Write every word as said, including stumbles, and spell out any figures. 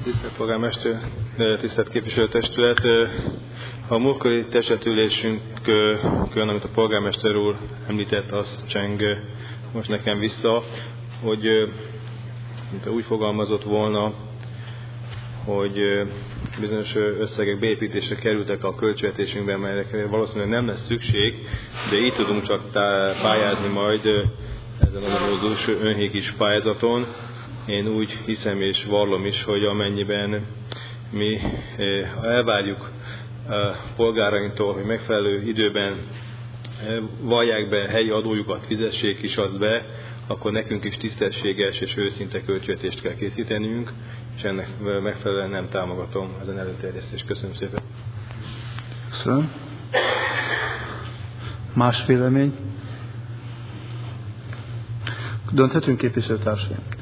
Tisztelt polgármester, tisztelt képviselőtestület! A múltkori testületülésünkön, amit a polgármester úr említett, az cseng most nekem vissza, hogy mint úgy fogalmazott volna, hogy bizonyos összegek beépítésre kerültek a költségvetésünkben, melyekre valószínűleg nem lesz szükség, de így tudunk csak pályázni majd ezen a módus önhégis pályázaton. Én úgy hiszem és vallom is, hogy amennyiben mi elvárjuk a polgárainktól, hogy megfelelő időben vallják be helyi adójukat, fizessék is azt be, akkor nekünk is tisztességes és őszinte költségvetést kell készítenünk, és ennek megfelelően nem támogatom ezen előterjesztést. Köszönöm szépen. Köszönöm. Más vélemény? Dönthetünk, képviselőtársaink?